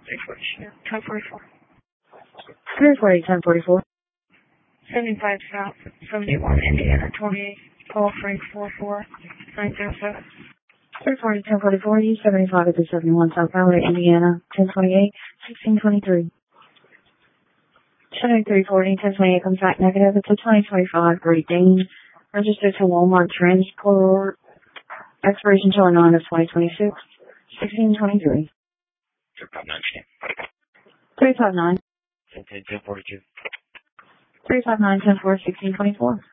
1044. 340, 1044. 75 South, 71 Indiana, 28, call Frank 44, 907. 340, 1044, U75 at the 71 South Valley, Indiana, 1028, 1623. 7340, 1028 comes back negative. It's a 2025 Great Dane, registered to Walmart Transport, expiration July 9 of 2026, 1623. 359. 1042. 359, 10-4, 1624.